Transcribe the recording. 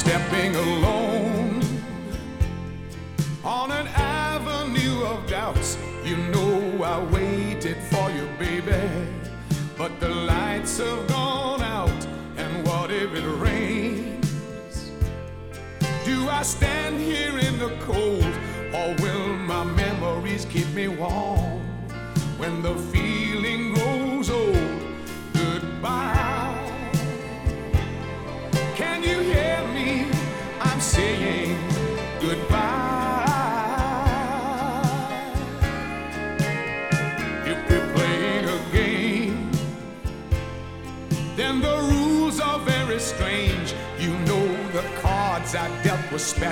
stepping alone on an avenue of doubts. You know I waited for you, baby, but the lights have gone out, and what if it rains? Do I stand here in the cold, or will my memories keep me warm when the feeling grows old? Goodbye. Can you hear me? I'm saying goodbye. If we're playing a game, then the rules are very strange. You know the cards I dealt were special.